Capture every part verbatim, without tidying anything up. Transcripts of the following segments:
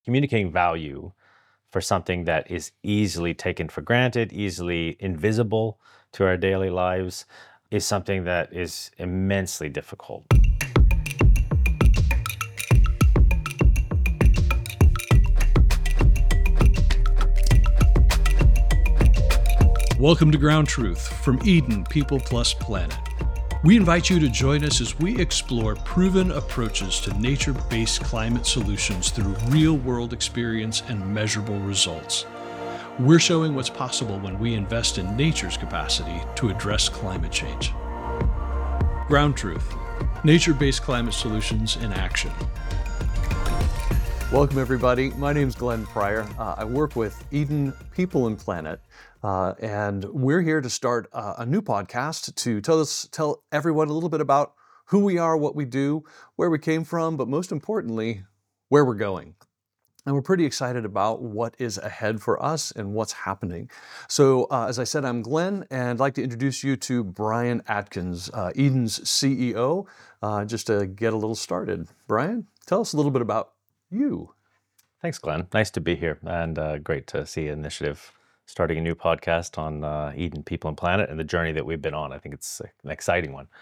Communicating value for something that is easily taken for granted, easily invisible to our daily lives, is something that is immensely difficult. Welcome to Ground Truth from Eden People Plus Planet. We invite you to join us as we explore proven approaches to nature-based climate solutions through real-world experience and measurable results. We're showing what's possible when we invest in nature's capacity to address climate change. Ground Truth, nature-based climate solutions in action. Welcome, everybody. My name is Glenn Pryor. Uh, I work with Eden People and Planet, uh, and we're here to start uh, a new podcast to tell us, tell everyone a little bit about who we are, what we do, where we came from, but most importantly, where we're going. And we're pretty excited about what is ahead for us and what's happening. So, uh, as I said, I'm Glenn, and I'd like to introduce you to Brian Atkins, uh, Eden's C E O, uh, just to get a little started. Brian, tell us a little bit about you. Thanks, Glenn. Nice to be here, and uh, great to see Initiative starting a new podcast on uh, Eden People and Planet and the journey that we've been on. I think it's an exciting one.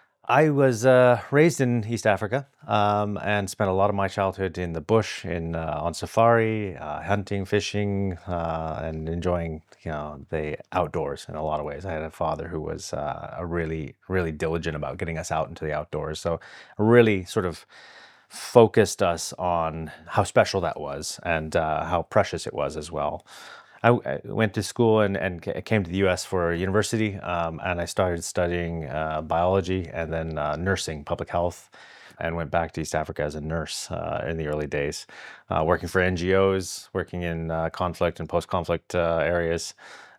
I was uh, raised in East Africa um, and spent a lot of my childhood in the bush, in uh, on safari, uh, hunting, fishing, uh, and enjoying you know the outdoors in a lot of ways. I had a father who was uh, a really, really diligent about getting us out into the outdoors. So, really sort of focused us on how special that was and uh, how precious it was as well. I, I went to school and, and came to the U S for university, um, and I started studying uh, biology and then uh, nursing, public health, and went back to East Africa as a nurse uh, in the early days, uh, working for N G Os, working in uh, conflict and post-conflict uh, areas,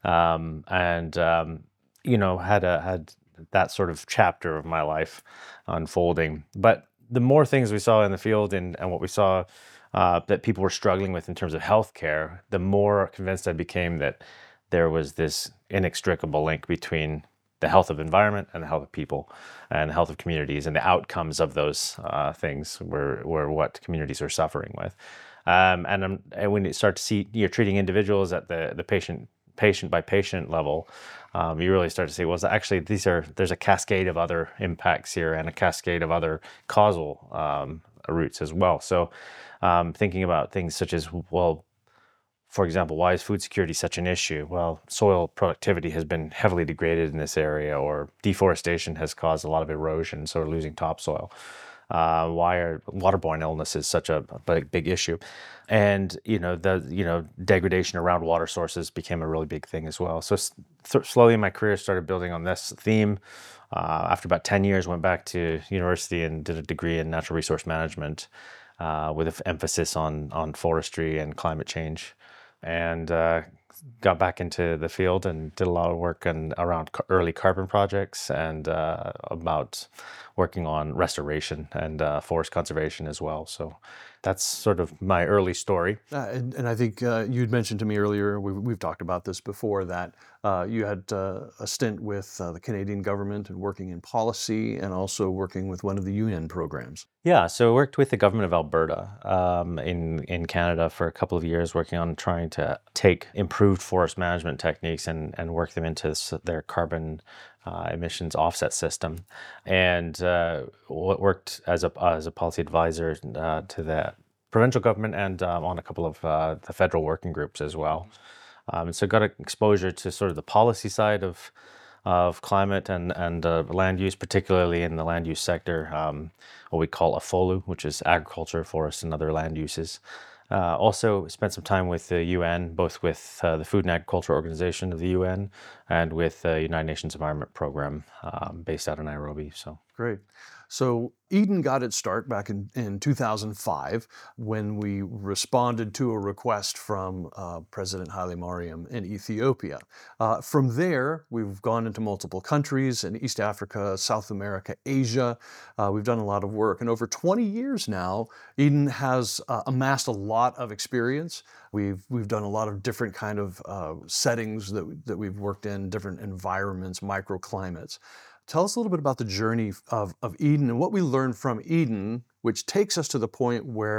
um, and um, you know had a, had that sort of chapter of my life unfolding. But the more things we saw in the field and, and what we saw uh, that people were struggling with in terms of healthcare, the more convinced I became that there was this inextricable link between the health of environment and the health of people and the health of communities, and the outcomes of those uh, things were, were what communities are suffering with. Um, and, um, and when you start to see you're treating individuals at the, the patient patient by patient level, um, you really start to say, well, actually, these are there's a cascade of other impacts here and a cascade of other causal um, roots as well. So, um, thinking about things such as, well, for example, why is food security such an issue? Well, soil productivity has been heavily degraded in this area, or deforestation has caused a lot of erosion, so we're losing topsoil. Uh, why are waterborne illnesses such a big, big issue? And you know the you know degradation around water sources became a really big thing as well. So th- slowly in my career started building on this theme. Uh, after about ten years, went back to university and did a degree in natural resource management uh, with an emphasis on on forestry and climate change, and uh, got back into the field and did a lot of work on, around early carbon projects and uh, about working on restoration and uh, forest conservation as well. So that's sort of my early story. Uh, and, and I think uh, you'd mentioned to me earlier, we've, we've talked about this before, that uh, you had uh, a stint with uh, the Canadian government and working in policy and also working with one of the U N programs. Yeah, so I worked with the government of Alberta um, in, in Canada for a couple of years, working on trying to take improved forest management techniques and, and work them into their carbon uh, emissions offset system. And uh, worked as a, as a policy advisor uh, to the provincial government and um, on a couple of uh, the federal working groups as well. Um, so got exposure to sort of the policy side of of climate and, and uh, land use, particularly in the land use sector, um, what we call A F O L U, which is agriculture, forest, and other land uses. Uh, also spent some time with the U N, both with uh, the Food and Agriculture Organization of the U N and with the United Nations Environment Program um, based out of Nairobi. So great. So Eden got its start back in, in two thousand five when we responded to a request from uh, President Haile Mariam in Ethiopia. Uh, from there, we've gone into multiple countries in East Africa, South America, Asia. Uh, we've done a lot of work. And over twenty years now, Eden has uh, amassed a lot of experience. We've we've done a lot of different kind of uh, settings that, that we've worked in, different environments, microclimates. Tell us a little bit about the journey of, of Eden and what we learned from Eden, which takes us to the point where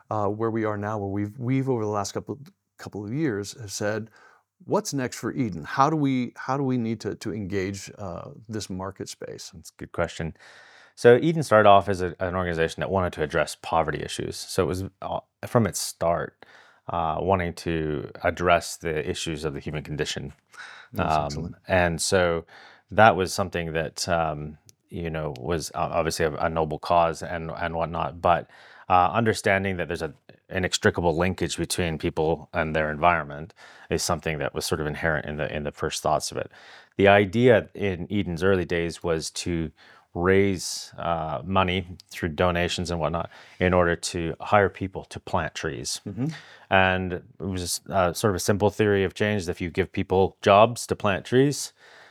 uh, where we are now, where we've we've over the last couple couple of years have said, what's next for Eden? How do we how do we need to to engage uh, this market space? That's a good question. So Eden started off as a, an organization that wanted to address poverty issues. So it was uh, from its start uh, wanting to address the issues of the human condition. That's excellent. Um, and so that was something that um, you know was uh, obviously a, a noble cause and and whatnot. But uh, understanding that there's a inextricable linkage between people and their environment is something that was sort of inherent in the in the first thoughts of it. The idea in Eden's early days was to raise uh, money through donations and whatnot in order to hire people to plant trees. Mm-hmm. And it was uh, sort of a simple theory of change. If you give people jobs to plant trees,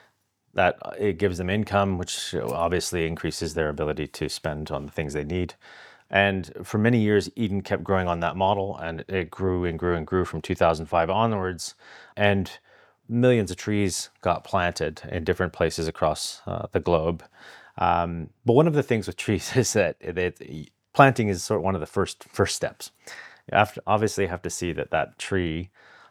that uh, it gives them income, which obviously increases their ability to spend on the things they need. And for many years, Eden kept growing on that model, and it grew and grew and grew from two thousand five onwards. And millions of trees got planted in different places across uh, the globe. Um, but one of the things with trees is that it, planting is sort of one of the first first steps. You have to, obviously have to see that that tree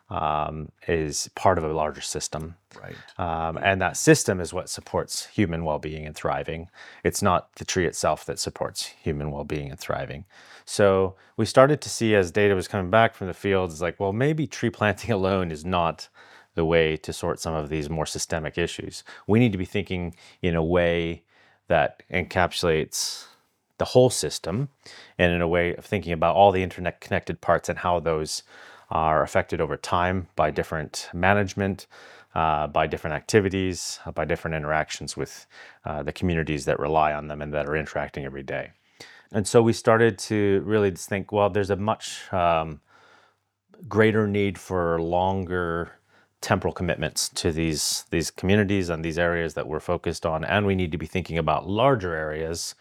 um, is part of a larger system. Right. Um, and that system is what supports human well-being and thriving. It's not the tree itself that supports human well-being and thriving. So we started to see, as data was coming back from the fields, like, well, maybe tree planting alone is not the way to sort some of these more systemic issues. We need to be thinking in a way that encapsulates the whole system, and in a way of thinking about all the internet connected parts and how those are affected over time by different management, uh, by different activities, uh, by different interactions with uh, the communities that rely on them and that are interacting every day. And so we started to really just think, well, there's a much um, greater need for longer temporal commitments to these these communities and these areas that we're focused on, and we need to be thinking about larger areas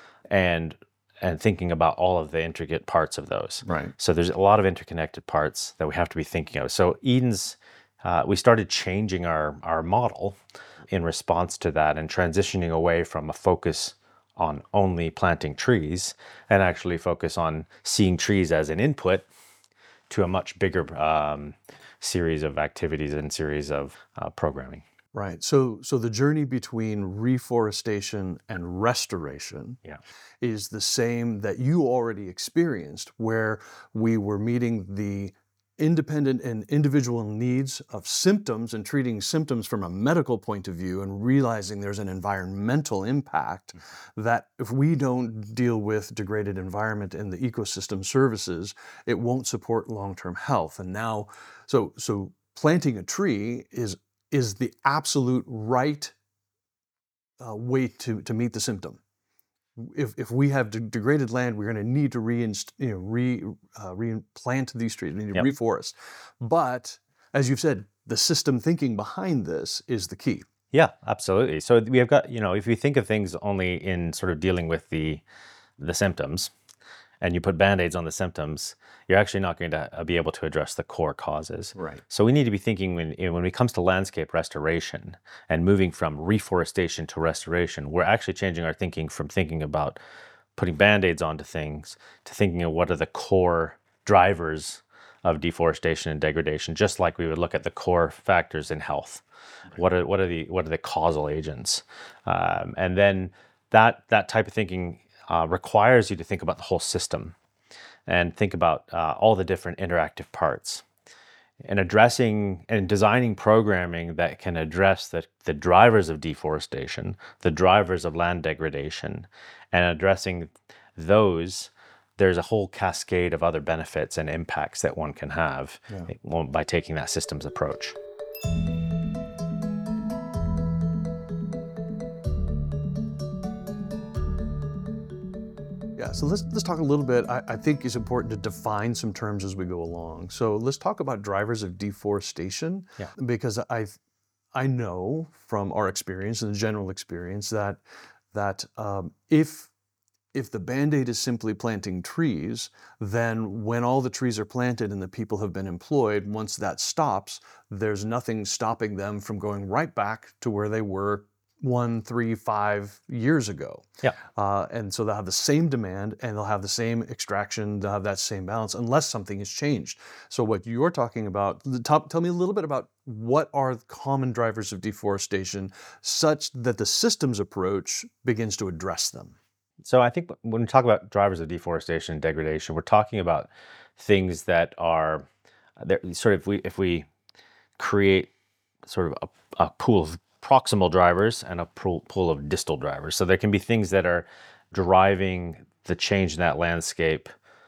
and and thinking about all of the intricate parts of those. Right. So there's a lot of interconnected parts that we have to be thinking of. So Eden's, uh, we started changing our our model in response to that and transitioning away from a focus on only planting trees and actually focus on seeing trees as an input to a much bigger um, series of activities and series of uh, programming. Right. So so the journey between reforestation and restoration Yeah. is the same that you already experienced, where we were meeting the independent and individual needs of symptoms and treating symptoms from a medical point of view and realizing there's an environmental impact that if we don't deal with degraded environment and the ecosystem services, it won't support long-term health. And now, so so planting a tree is is the absolute right uh, way to, to meet the symptom. If, if we have de- degraded land, we're going to need to reinst- you know, re, uh, replant these trees, we need to Yep. reforest. But as you've said, the system thinking behind this is the key. Yeah, absolutely. So we have got, you know, if you think of things only in sort of dealing with the the symptoms, and you put band-aids on the symptoms, you're actually not going to uh, be able to address the core causes. Right. So we need to be thinking when, you know, when it comes to landscape restoration and moving from reforestation to restoration, we're actually changing our thinking from thinking about putting band-aids onto things to thinking of what are the core drivers of deforestation and degradation, just like we would look at the core factors in health. Right. What are what are the what are the causal agents? Um, and then that that type of thinking Uh, requires you to think about the whole system and think about uh, all the different interactive parts and addressing and designing programming that can address the, the drivers of deforestation, the drivers of land degradation, and addressing those. There's a whole cascade of other benefits and impacts that one can have yeah. by taking that systems approach. Yeah, so let's let's talk a little bit. I, I think it's important to define some terms as we go along. So let's talk about drivers of deforestation, Yeah. because I I know from our experience and the general experience that that um, if if the Band-Aid is simply planting trees, then when all the trees are planted and the people have been employed, once that stops, there's nothing stopping them from going right back to where they were one, three, five years ago. Yeah. Uh, and so they'll have the same demand and they'll have the same extraction, they'll have that same balance unless something has changed. So what you're talking about, the top, tell me a little bit about what are common drivers of deforestation such that the systems approach begins to address them. So I think when we talk about drivers of deforestation and degradation, we're talking about things that are there, sort of if we if we create sort of a, a pool of proximal drivers and a pool, pool of distal drivers. So there can be things that are driving the change in that landscape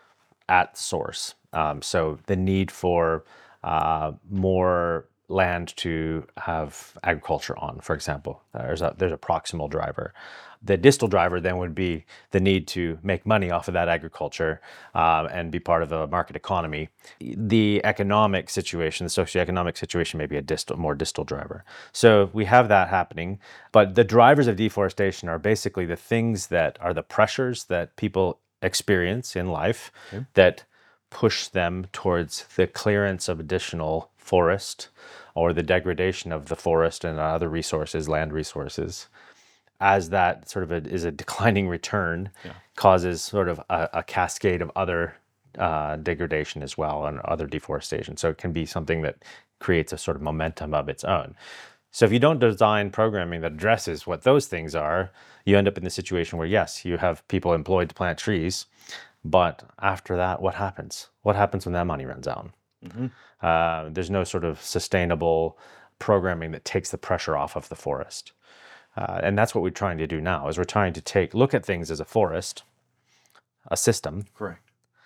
at source. Um, so the need for uh, more land to have agriculture on, for example, there's a there's a proximal driver. The distal driver then would be the need to make money off of that agriculture um, and be part of a market economy. The economic situation, the socioeconomic situation, may be a distal, more distal driver. So we have that happening, but the drivers of deforestation are basically the things that are the pressures that people experience in life okay. that push them towards the clearance of additional forest or the degradation of the forest and other resources, land resources. As that sort of a, is a declining return, yeah. causes sort of a, a cascade of other uh, degradation as well and other deforestation. So it can be something that creates a sort of momentum of its own. So if you don't design programming that addresses what those things are, you end up in the situation where, yes, you have people employed to plant trees, but after that, what happens? What happens when that money runs out? Mm-hmm. Uh, there's no sort of sustainable programming that takes the pressure off of the forest. Uh, and that's what we're trying to do now, is we're trying to take, look at things as a forest, a system. Correct.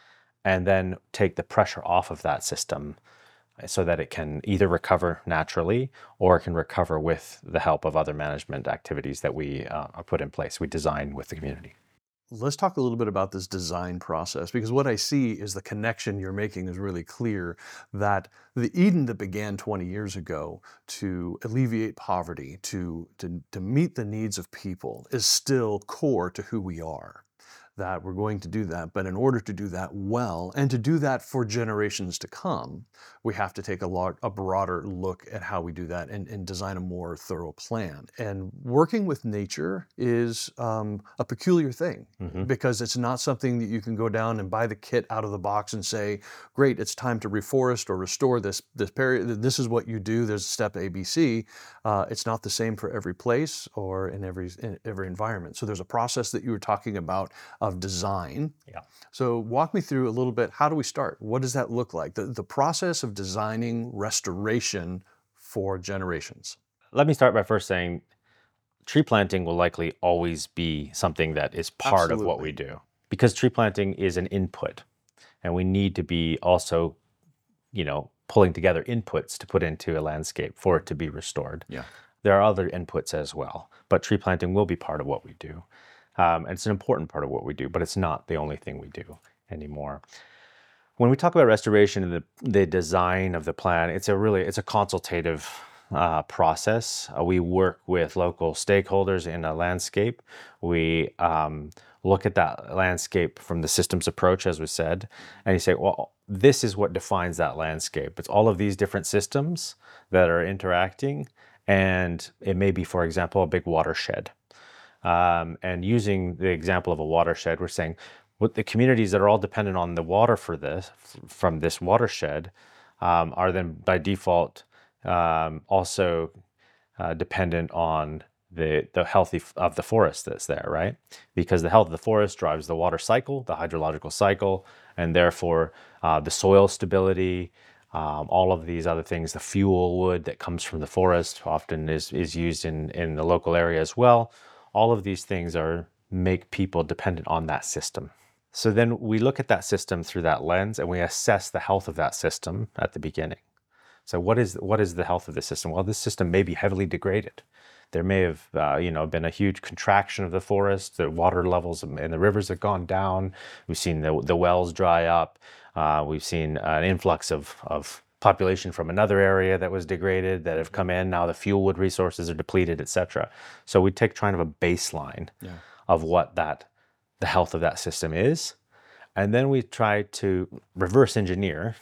And then take the pressure off of that system so that it can either recover naturally or it can recover with the help of other management activities that we uh, put in place, we design with the community. Let's talk a little bit about this design process, because what I see is the connection you're making is really clear, that the Eden that began twenty years ago to alleviate poverty, to, to, to meet the needs of people, is still core to who we are. That we're going to do that, but in order to do that well and to do that for generations to come, we have to take a lot, a broader look at how we do that and, and design a more thorough plan. And working with nature is um, a peculiar thing mm-hmm. because it's not something that you can go down and buy the kit out of the box and say, great, it's time to reforest or restore this this period. This is what you do. There's step A, B, C. Uh, it's not the same for every place or in every in every environment. So there's a process that you were talking about of design. Yeah. So walk me through a little bit. How do we start? What does that look like? The, the process of designing restoration for generations. Let me start by first saying tree planting will likely always be something that is part Absolutely. Of what we do, because tree planting is an input and we need to be also, you know, pulling together inputs to put into a landscape for it to be restored. Yeah. There are other inputs as well, but tree planting will be part of what we do. Um, and it's an important part of what we do, but it's not the only thing we do anymore. When we talk about restoration and the, the design of the plan, it's a really, it's a consultative uh, process. Uh, we work with local stakeholders in a landscape. We um, look at that landscape from the systems approach, as we said, and you say, well, this is what defines that landscape. It's all of these different systems that are interacting, and it may be, for example, a big watershed. Um, and using the example of a watershed, we're saying what the communities that are all dependent on the water for this, from this watershed, um, are then by default um, also uh, dependent on the the health of the forest that's there, right? Because the health of the forest drives the water cycle, the hydrological cycle, and therefore uh, the soil stability, um, all of these other things. The fuel wood that comes from the forest often is is used in in the local area as well. All of these things are make people dependent on that system. So then we look at that system through that lens and we assess the health of that system at the beginning. So what is what is the health of the system? Well, this system may be heavily degraded. There may have uh, you know been a huge contraction of the forest. The water levels in the rivers have gone down. We've seen the the wells dry up. Uh, we've seen an influx of of population from another area that was degraded that have come in. Now the fuel wood resources are depleted, et cetera. So we take kind of a baseline yeah. of what that the health of that system is, and then we try to reverse engineer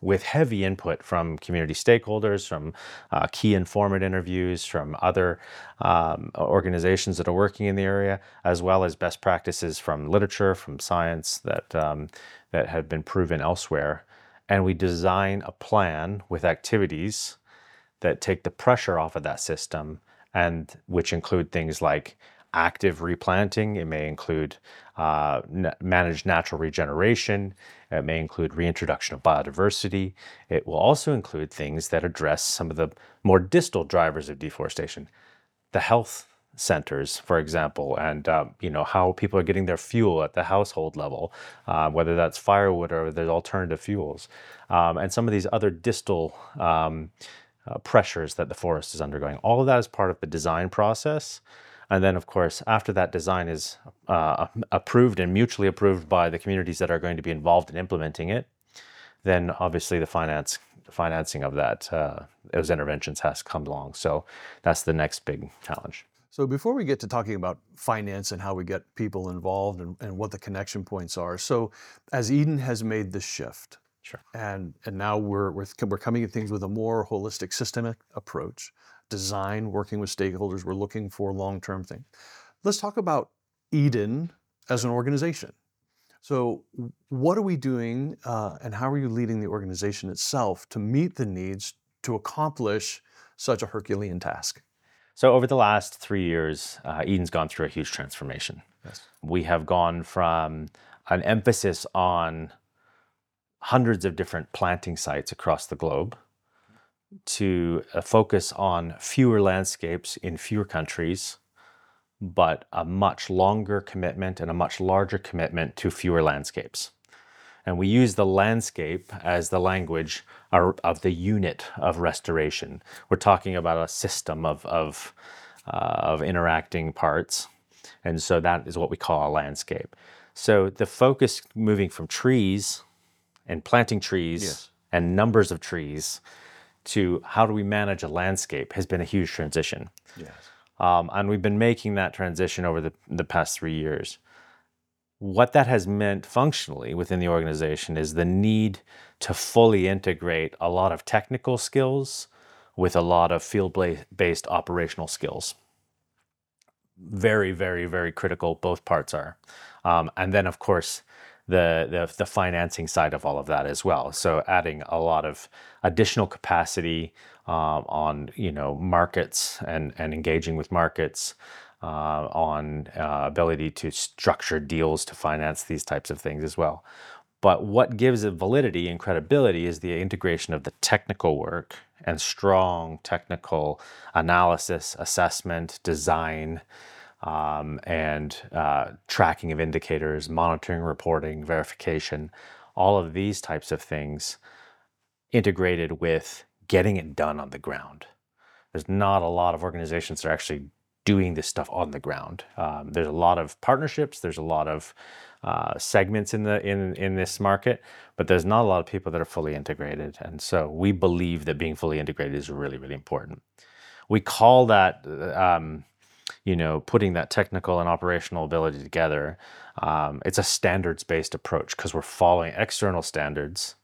with heavy input from community stakeholders, from uh, key informant interviews, from other um, organizations that are working in the area, as well as best practices from literature, from science that um, that have been proven elsewhere. And we design a plan with activities that take the pressure off of that system, and which include things like active replanting. It may include uh, n- managed natural regeneration. It may include reintroduction of biodiversity. It will also include things that address some of the more distal drivers of deforestation, the health centers, for example, and uh, you know how people are getting their fuel at the household level, uh, whether that's firewood or there's alternative fuels, um, and some of these other distal um, uh, pressures that the forest is undergoing. All of that is part of the design process. And then, of course, after that design is uh, approved and mutually approved by the communities that are going to be involved in implementing it, then obviously the finance financing of that uh, those interventions has come along. So that's the next big challenge. So before we get to talking about finance and how we get people involved and, and what the connection points are, so as Eden has made the shift, Sure. and and now we're we're, we're coming at things with a more holistic, systemic approach. Design, working with stakeholders, we're looking for long-term things. Let's talk about Eden as an organization. So what are we doing uh, and how are you leading the organization itself to meet the needs to accomplish such a Herculean task? So over the last three years, uh, Eden's gone through a huge transformation. Yes. We have gone from an emphasis on hundreds of different planting sites across the globe to a focus on fewer landscapes in fewer countries, but a much longer commitment and a much larger commitment to fewer landscapes. And we use the landscape as the language of the unit of restoration. We're talking about a system of, of, uh, of interacting parts. And so that is what we call a landscape. So the focus moving from trees and planting trees Yes. and numbers of trees to how do we manage a landscape has been a huge transition. Yes. Um, and we've been making that transition over the, the past three years. What that has meant functionally within the organization is the need to fully integrate a lot of technical skills with a lot of field-based operational skills. Very, very, very critical, both parts are. Um, and then, of course, the, the the financing side of all of that as well. So adding a lot of additional capacity um, on you know markets and and engaging with markets, uh, on uh, ability to structure deals to finance these types of things as well. But what gives it validity and credibility is the integration of the technical work and strong technical analysis, assessment, design, Um, and uh, tracking of indicators, monitoring, reporting, verification, all of these types of things integrated with getting it done on the ground. There's not a lot of organizations that are actually doing this stuff on the ground. Um, there's a lot of partnerships, there's a lot of uh, segments in the in in this market, but there's not a lot of people that are fully integrated. And so we believe that being fully integrated is really, really important. We call that um, you know, putting that technical and operational ability together. Um, it's a standards-based approach because we're following external standards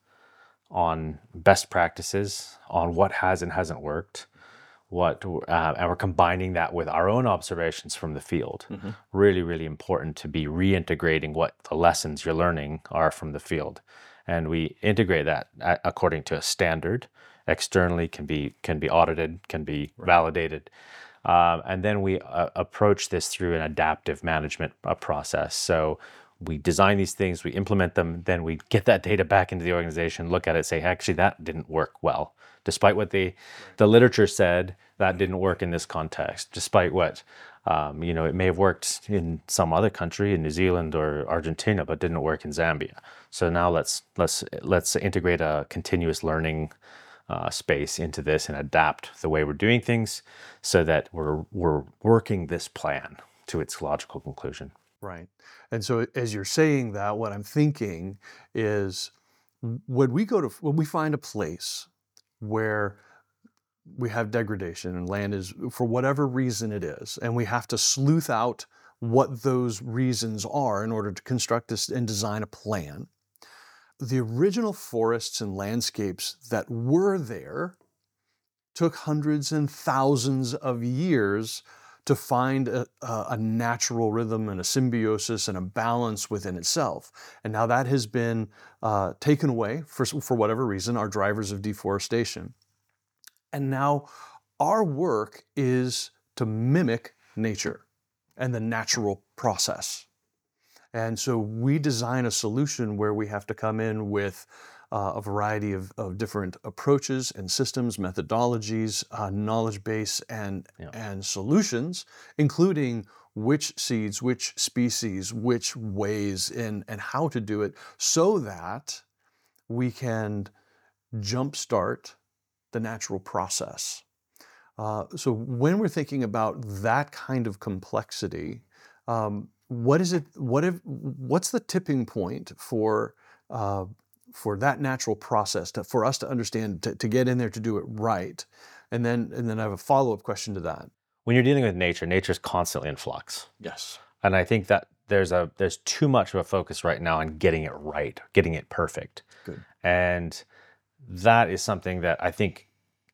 on best practices, on what has and hasn't worked, what, uh, and we're combining that with our own observations from the field. Mm-hmm. Really, really important to be reintegrating what the lessons you're learning are from the field. And we integrate that according to a standard. Externally can be can be audited, can be right. validated. Um, and then we uh, approach this through an adaptive management uh, process. So we design these things, we implement them, then we get that data back into the organization, look at it, say, actually, that didn't work well. Despite what the, the literature said, that didn't work in this context. Despite what, um, you know, it may have worked in some other country, in New Zealand or Argentina, but didn't work in Zambia. So now let's let's let's integrate a continuous learning Uh, space into this and adapt the way we're doing things so that we're we're working this plan to its logical conclusion. Right. And so as you're saying that, what I'm thinking is when we go to when we find a place where we have degradation and land is for whatever reason it is, and we have to sleuth out what those reasons are in order to construct this and design a plan. the original forests and landscapes that were there took hundreds and thousands of years to find a, a natural rhythm and a symbiosis and a balance within itself. And now that has been uh, taken away for, for whatever reason, our drivers of deforestation. And now our work is to mimic nature and the natural process. And so we design a solution where we have to come in with uh, a variety of, of different approaches and systems, methodologies, uh, knowledge base, and, Yeah. and solutions, including which seeds, which species, which ways, and, and how to do it so that we can jumpstart the natural process. Uh, so when we're thinking about that kind of complexity, um, what is it? What if? What's the tipping point for uh, for that natural process to, for us to understand to, to get in there to do it right? And then and then I have a follow up question to that. When you're dealing with nature, nature's constantly in flux. Yes. And I think that there's a there's too much of a focus right now on getting it right, getting it perfect. Good. And that is something that I think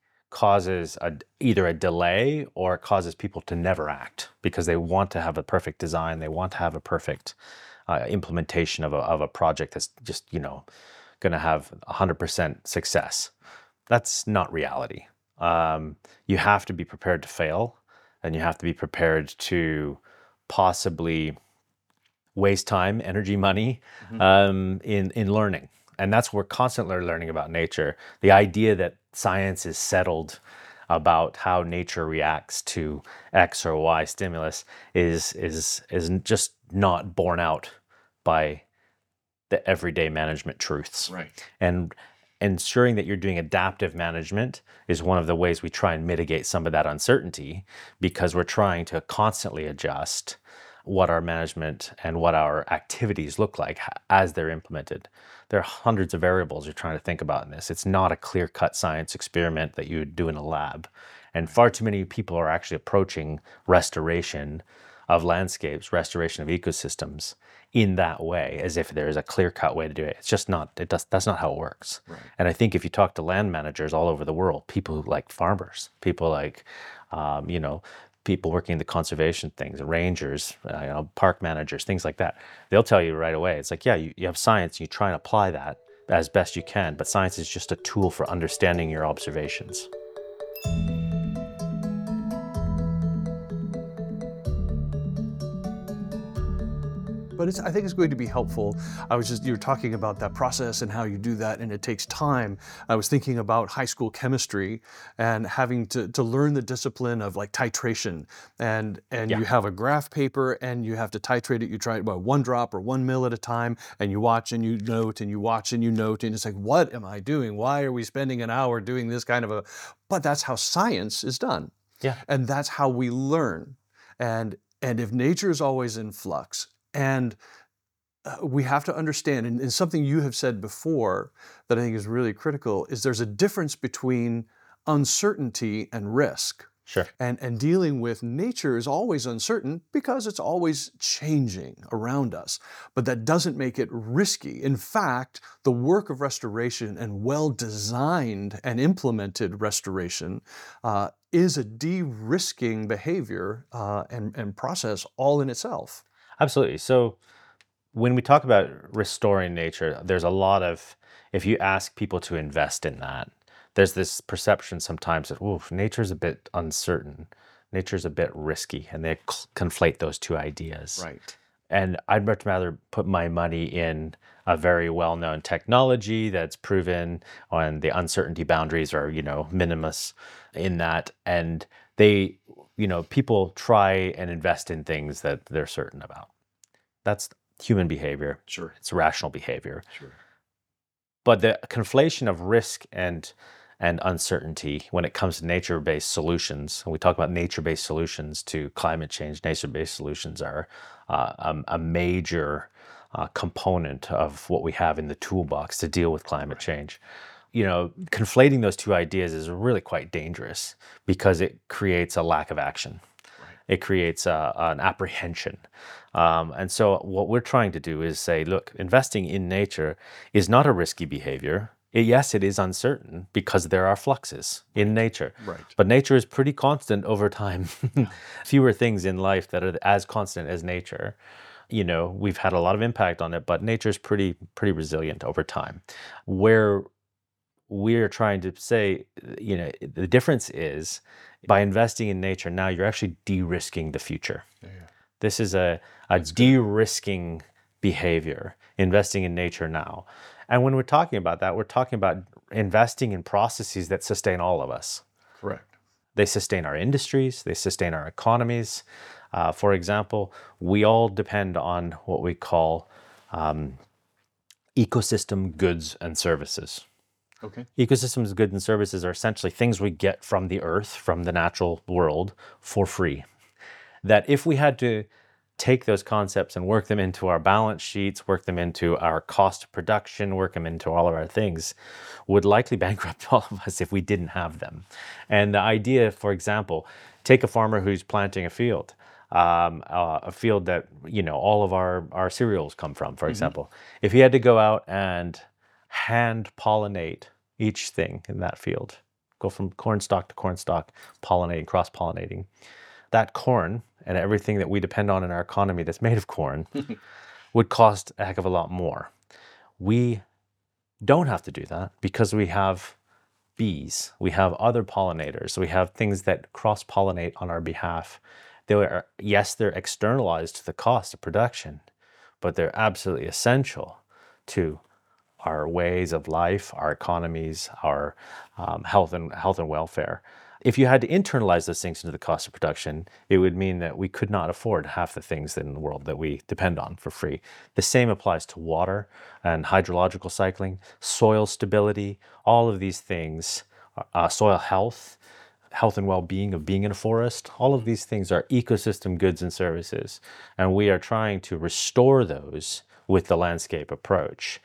causes a, either a delay or it causes people to never act because they want to have a perfect design. They want to have a perfect uh, implementation of a, of a project that's just, you know, going to have one hundred percent success. That's not reality. Um, you have to be prepared to fail, and you have to be prepared to possibly waste time, energy, money Mhm. um, in, in learning. And that's we're constantly learning about nature. The idea that science is settled about how nature reacts to X or Y stimulus is is is just not borne out by the everyday management truths. Right. And ensuring that you're doing adaptive management is one of the ways we try and mitigate some of that uncertainty, because we're trying to constantly adjust what our management and what our activities look like as they're implemented. There are hundreds of variables you're trying to think about in this. It's not a clear-cut science experiment that you would do in a lab. And far too many people are actually approaching restoration of landscapes, restoration of ecosystems in that way, as if there is a clear-cut way to do it. It's just not, it does, that's not how it works. Right. And I think if you talk to land managers all over the world, people who like farmers, people like, um, you know, people working in the conservation things, rangers, uh, you know, park managers, things like that, they'll tell you right away. It's like, yeah, you, you have science, you try and apply that as best you can, but science is just a tool for understanding your observations. But it's, I think it's going to be helpful. I was just, you were talking about that process and how you do that, and it takes time. I was thinking about high school chemistry and having to, to learn the discipline of like titration. And and Yeah. you have a graph paper and you have to titrate it. You try it by one drop or one mil at a time, and you watch and you note and you watch and you note. And it's like, what am I doing? Why are we spending an hour doing this kind of a, but that's how science is done. Yeah. And that's how we learn. And and if nature is always in flux, and uh, we have to understand, and, and something you have said before that I think is really critical, is there's a difference between uncertainty and risk. Sure. And, and dealing with nature is always uncertain because it's always changing around us. But that doesn't make it risky. In fact, the work of restoration and well-designed and implemented restoration uh, is a de-risking behavior uh, and, and process all in itself. Absolutely. So when we talk about restoring nature, there's a lot of, if you ask people to invest in that, there's this perception sometimes that, ooh, nature's a bit uncertain, nature's a bit risky, and they c- conflate those two ideas. Right. And I'd much rather put my money in a very well-known technology that's proven, and the uncertainty boundaries are, you know, minimus in that. And they, you know, people try and invest in things that they're certain about. That's human behavior. Sure. It's rational behavior. Sure. But the conflation of risk and and uncertainty when it comes to nature-based solutions, and we talk about nature-based solutions to climate change, nature-based solutions are uh, a, a major uh, component of what we have in the toolbox to deal with climate change. You know, conflating those two ideas is really quite dangerous because it creates a lack of action. It creates a, an apprehension. Um, and so what we're trying to do is say, look, investing in nature is not a risky behavior. It- yes, it is uncertain because there are fluxes in nature. Right. But nature is pretty constant over time. Fewer things in life that are as constant as nature. You know, we've had a lot of impact on it, but nature's pretty pretty resilient over time. Where we're trying to say, you know, the difference is by investing in nature now, you're actually de-risking the future. Yeah, yeah. This is a, a de-risking behavior, investing in nature now. And when we're talking about that, we're talking about investing in processes that sustain all of us. Correct. They sustain our industries, they sustain our economies. Uh, for example, we all depend on what we call um, ecosystem goods and services. Okay. Ecosystems, goods, and services are essentially things we get from the earth, from the natural world, for free. That if we had to take those concepts and work them into our balance sheets, work them into our cost of production, work them into all of our things, would likely bankrupt all of us if we didn't have them. And the idea, for example, take a farmer who's planting a field, um, uh, a field that, you know, all of our, our cereals come from, for example. If he had to go out and hand pollinate each thing in that field, go from corn stalk to corn stalk, pollinating, cross pollinating, that corn and everything that we depend on in our economy that's made of corn would cost a heck of a lot more. We don't have to do that because we have bees, we have other pollinators, we have things that cross-pollinate on our behalf. They are, yes, they're externalized to the cost of production, but they're absolutely essential to our ways of life, our economies, our um, health and health and welfare. If you had to internalize those things into the cost of production, it would mean that we could not afford half the things in the world that we depend on for free. The same applies to water and hydrological cycling, soil stability, all of these things, uh, soil health, health and well-being of being in a forest. All of these things are ecosystem goods and services, and we are trying to restore those with the landscape approach.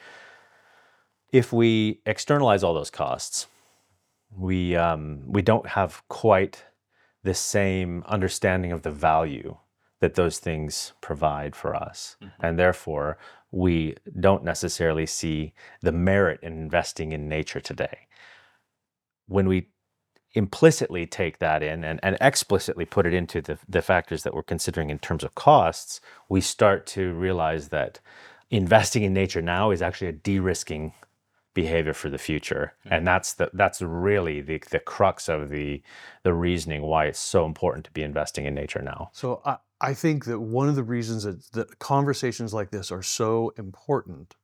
If we externalize all those costs, we um, we don't have quite the same understanding of the value that those things provide for us. Mm-hmm. And therefore, we don't necessarily see the merit in investing in nature today. When we implicitly take that in and, and explicitly put it into the, the factors that we're considering in terms of costs, we start to realize that investing in nature now is actually a de-risking behavior for the future. Mm-hmm. And that's the that's really the the crux of the the reasoning why it's so important to be investing in nature now. So I, I think that one of the reasons that, that conversations like this are so important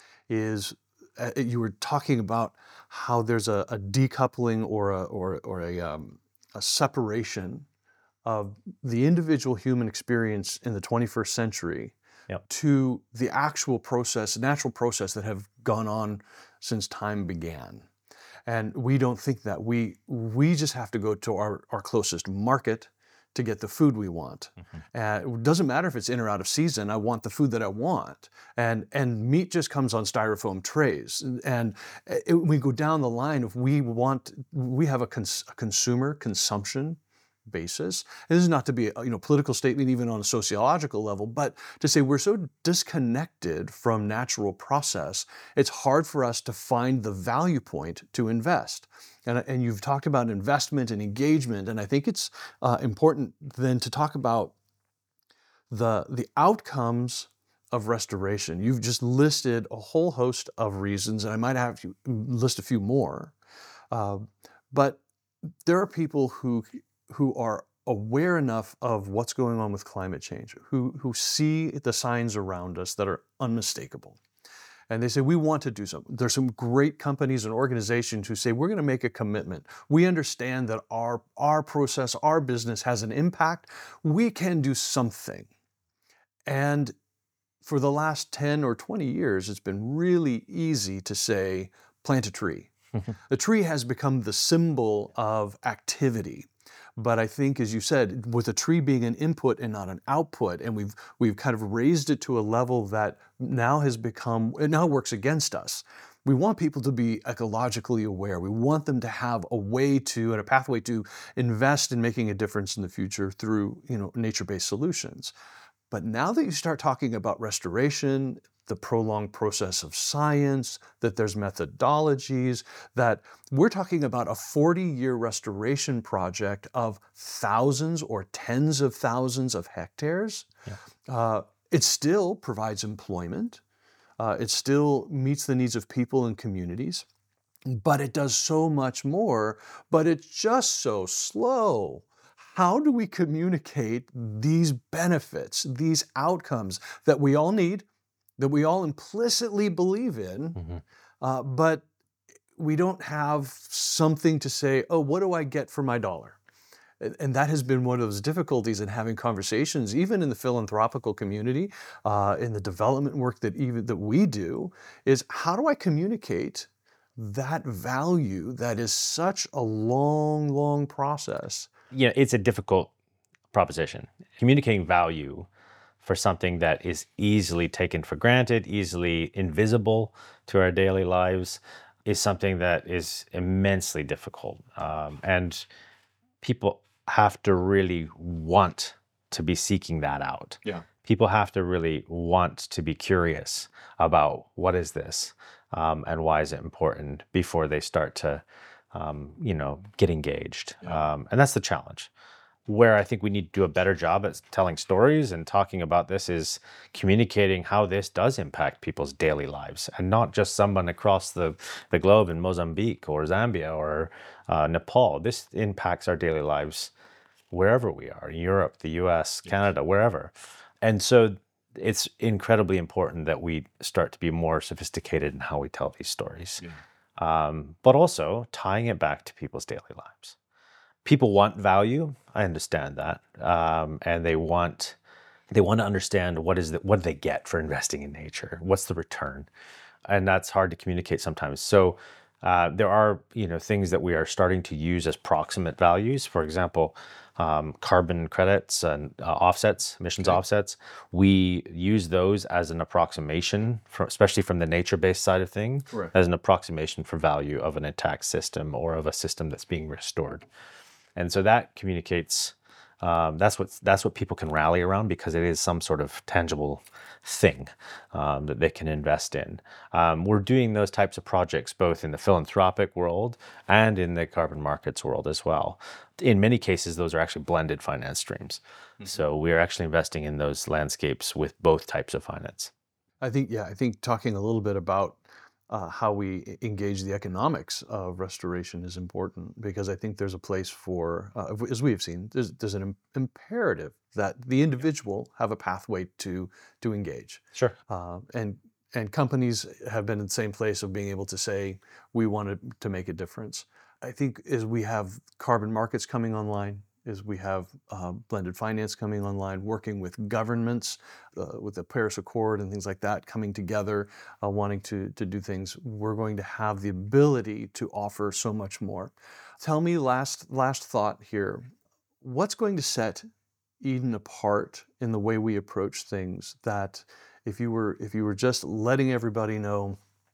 is uh, you were talking about how there's a, a decoupling or a or or a um, a separation of the individual human experience in the twenty-first century Yep. to the actual process, natural process that have gone on since time began. And we don't think that. We we just have to go to our, our closest market to get the food we want. Mm-hmm. Uh, it doesn't matter if it's in or out of season. I want the food that I want. And and meat just comes on styrofoam trays. And, and it, we go down the line of we want, we have a, cons, a consumer consumption basis. And this is not to be a you know political statement even on a sociological level, but to say we're so disconnected from natural process, it's hard for us to find the value point to invest. And, and you've talked about investment and engagement, and I think it's uh, important then to talk about the the outcomes of restoration. You've just listed a whole host of reasons, and I might have to list a few more. Uh, but there are people who who are aware enough of what's going on with climate change, who, who see the signs around us that are unmistakable. And they say, we want to do something. There's some great companies and organizations who say, we're going to make a commitment. We understand that our, our process, our business has an impact. We can do something. And for the last ten or twenty years, it's been really easy to say, plant a tree. The tree has become the symbol of activity. But I think, as you said, with a tree being an input and not an output, and we've we've kind of raised it to a level that now has become, it now works against us. We want people to be ecologically aware. We want them to have a way to and a pathway to invest in making a difference in the future through, you know, nature-based solutions. But now that you start talking about restoration, the prolonged process of science, that there's methodologies, that we're talking about a forty-year restoration project of thousands or tens of thousands of hectares, Yeah. uh, it still provides employment. Uh, it still meets the needs of people and communities, but it does so much more, but it's just so slow. How do we communicate these benefits, these outcomes that we all need, that we all implicitly believe in, Mm-hmm. uh, but we don't have something to say, oh, what do I get for my dollar? And and that has been one of those difficulties in having conversations, even in the philanthropical community, uh, in the development work that even that we do, is how do I communicate that value that is such a long, long process? Yeah, it's a difficult proposition. Communicating value for something that is easily taken for granted, easily invisible to our daily lives, is something that is immensely difficult. Um, and people have to really want to be seeking that out. Yeah. People have to really want to be curious about what is this um, and why is it important before they start to, um, you know, get engaged. Yeah. Um, and that's the challenge. Where I think we need to do a better job at telling stories and talking about this is communicating how this does impact people's daily lives, and not just someone across the, the globe in Mozambique or Zambia or uh, Nepal. This impacts our daily lives wherever we are, in Europe, the U S, Canada, wherever. And so it's incredibly important that we start to be more sophisticated in how we tell these stories, Yeah. um, but also tying it back to people's daily lives. People want value. I understand that, um, and they want they want to understand what is the, what do they get for investing in nature? What's the return? And that's hard to communicate sometimes. So uh, there are you know things that we are starting to use as proximate values. For example, um, carbon credits and uh, offsets, emissions Okay. offsets. We use those as an approximation, for, especially from the nature-based side of things, Correct. as an approximation for value of an intact system or of a system that's being restored. And so that communicates, um, that's what that's what people can rally around, because it is some sort of tangible thing um, that they can invest in. Um, we're doing those types of projects both in the philanthropic world and in the carbon markets world as well. In many cases, those are actually blended finance streams. Mm-hmm. So we are actually investing in those landscapes with both types of finance. I think, yeah, I think talking a little bit about uh, how we engage the economics of restoration is important, because I think there's a place for, uh, as we have seen, there's, there's an im- imperative that the individual have a pathway to to engage. Sure. Uh, and and companies have been in the same place of being able to say, we want to, to make a difference. I think as we have carbon markets coming online, as we have uh, blended finance coming online, working with governments, uh, with the Paris Accord and things like that, coming together, uh, wanting to, to do things, we're going to have the ability to offer so much more. Tell me, last, last thought here, what's going to set Eden apart in the way we approach things, that if you were if you were just letting everybody know,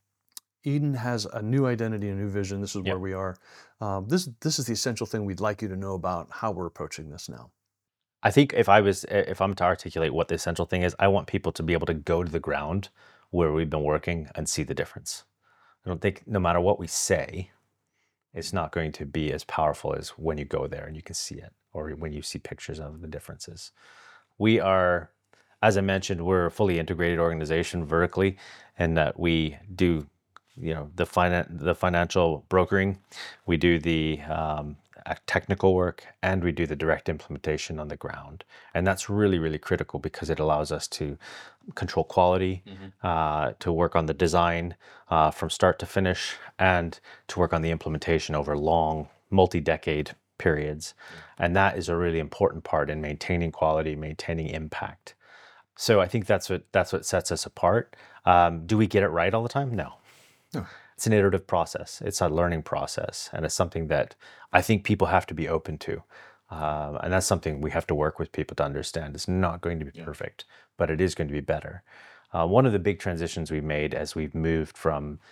Eden has a new identity, a new vision, this is Yep. where we are, um, this this is the essential thing we'd like you to know about how we're approaching this now. I think if I was, if I'm to articulate what the essential thing is, I want people to be able to go to the ground where we've been working and see the difference. I don't think no matter what we say, it's not going to be as powerful as when you go there and you can see it, or when you see pictures of the differences. We are, as I mentioned, we're a fully integrated organization vertically, and that we do, you know, the finan- the financial brokering, we do the um, technical work, and we do the direct implementation on the ground. And that's really, really critical, because it allows us to control quality, mm-hmm. uh, to work on the design uh, from start to finish, and to work on the implementation over long, multi-decade periods. Mm-hmm. And that is a really important part in maintaining quality, maintaining impact. So I think that's what that's what sets us apart. Um, do we get it right all the time? No. No. It's an iterative process. It's a learning process, and it's something that I think people have to be open to. Uh, and that's something we have to work with people to understand. It's not going to be yeah. perfect, but it is going to be better. Uh, one of the big transitions we've made as we've moved from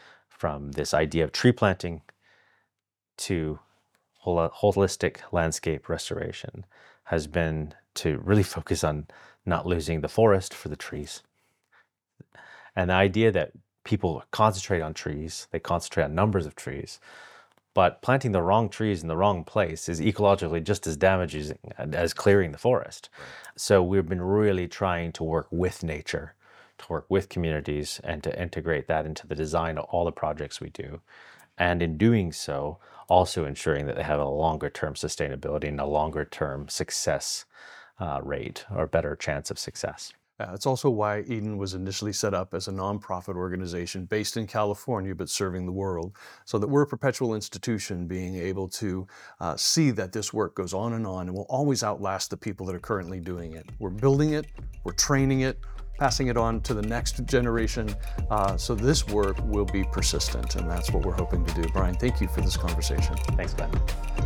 from this idea of tree planting to hol- holistic landscape restoration has been to really focus on not losing the forest for the trees. And the idea that people concentrate on trees, they concentrate on numbers of trees, but planting the wrong trees in the wrong place is ecologically just as damaging as clearing the forest. Right. So we've been really trying to work with nature, to work with communities, and to integrate that into the design of all the projects we do. And in doing so, also ensuring that they have a longer term sustainability and a longer term success uh, rate or better chance of success. Uh, it's also why Eden was initially set up as a nonprofit organization based in California but serving the world, so that we're a perpetual institution being able to uh, see that this work goes on and on and will always outlast the people that are currently doing it. We're building it, we're training it, passing it on to the next generation, uh, so this work will be persistent, and that's what we're hoping to do. Brian, thank you for this conversation. Thanks, Glenn.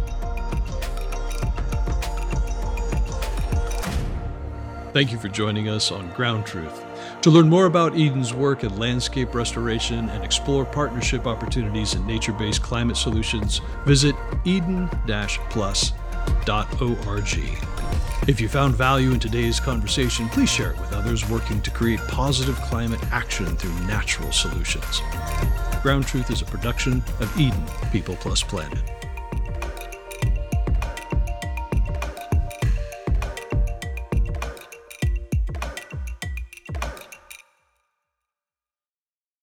Thank you for joining us on Ground Truth. To learn more about Eden's work in landscape restoration and explore partnership opportunities in nature-based climate solutions, visit eden dash plus dot org. If you found value in today's conversation, please share it with others working to create positive climate action through natural solutions. Ground Truth is a production of Eden People Plus Planet.